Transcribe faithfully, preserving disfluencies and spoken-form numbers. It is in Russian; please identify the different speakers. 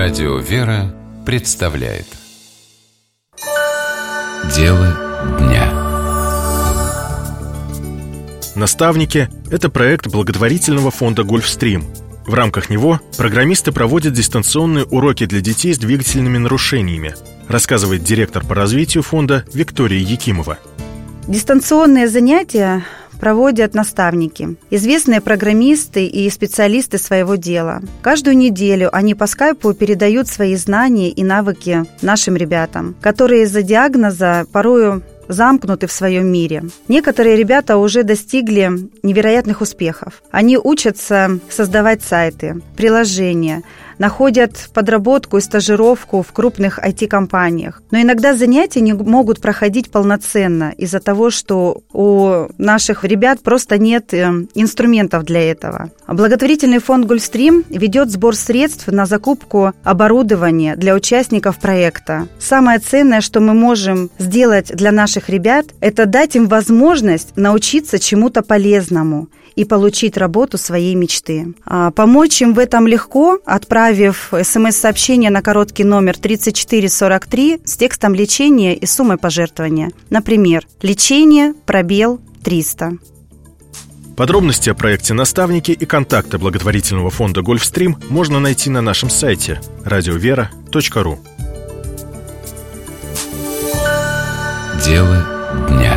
Speaker 1: Радио «Вера» представляет Дело дня.
Speaker 2: «Наставники» — это проект благотворительного фонда «Гольфстрим». В рамках него программисты проводят дистанционные уроки для детей с двигательными нарушениями, рассказывает директор по развитию фонда Виктория Якимова.
Speaker 3: Дистанционные занятия проводят наставники, известные программисты и специалисты своего дела. Каждую неделю они по скайпу передают свои знания и навыки нашим ребятам, которые из-за диагноза порою замкнуты в своем мире. Некоторые ребята уже достигли невероятных успехов. Они учатся создавать сайты, приложения, находят подработку и стажировку в крупных ай ти-компаниях. Но иногда занятия не могут проходить полноценно из-за того, что у наших ребят просто нет инструментов для этого. Благотворительный фонд «Гольфстрим» ведет сбор средств на закупку оборудования для участников проекта. Самое ценное, что мы можем сделать для наших ребят, это дать им возможность научиться чему-то полезному и получить работу своей мечты. А помочь им в этом легко, отправив смс-сообщение на короткий номер тридцать четыре сорок три с текстом лечения и суммой пожертвования. Например, лечение, пробел, триста.
Speaker 2: Подробности о проекте «Наставники» и контакты благотворительного фонда «Гольфстрим» можно найти на нашем сайте радиовера точка ру.
Speaker 1: Дело дня.